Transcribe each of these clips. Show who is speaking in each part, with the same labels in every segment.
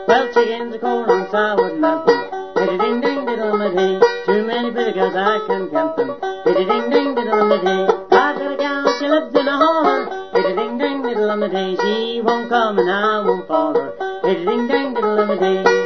Speaker 1: 12 chickens, a corn on sour mountain. Ding ding diddle-a-dee. Too many pretty girls I can count them. Ding ding diddle-a-dee. I've got a gal, she lives in a holler. Ding ding diddle-a-dee. She won't come and I won't follow her. Ding ding diddle-a-dee.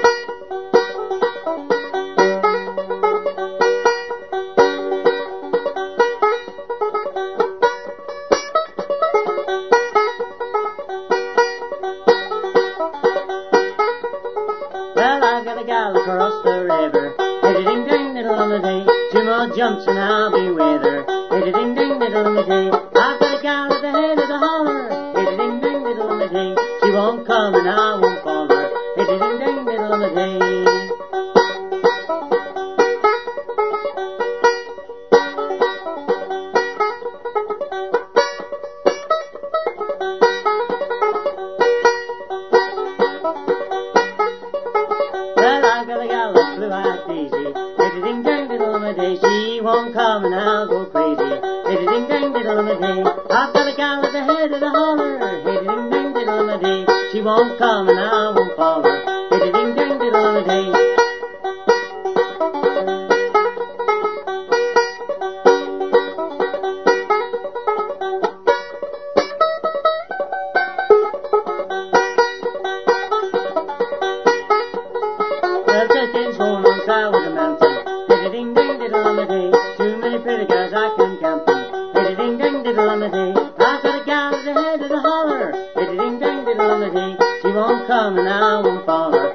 Speaker 1: Well, I've got a gal across the river. Ding ding diddle-a-dee. 2 more jumps and I'll be with her. Ding ding diddle-a-dee. I've got a gal at the head of the holler. Ding ding diddle-a-dee. She won't come and I won't follow her. Ding ding diddle-a-dee. Well, I've got a gal that's blue-eyed Daisy. Ding ding diddle-a-dee. She won't come and I'll go crazy. Ding ding diddle-a-dee. I've got a gal at the head of the holler. Ding ding diddle-a-dee. She won't come and I won't follow her. Ding ding diddle-a-dee. Well, just in corn on sour mountain. Ding ding diddle-a-dee. Too many pretty girls I can count them. Ding ding diddle-a-dee. I've got a gal at the head of the holler. Ding ding diddle-a-dee. She won't come and I won't follow her.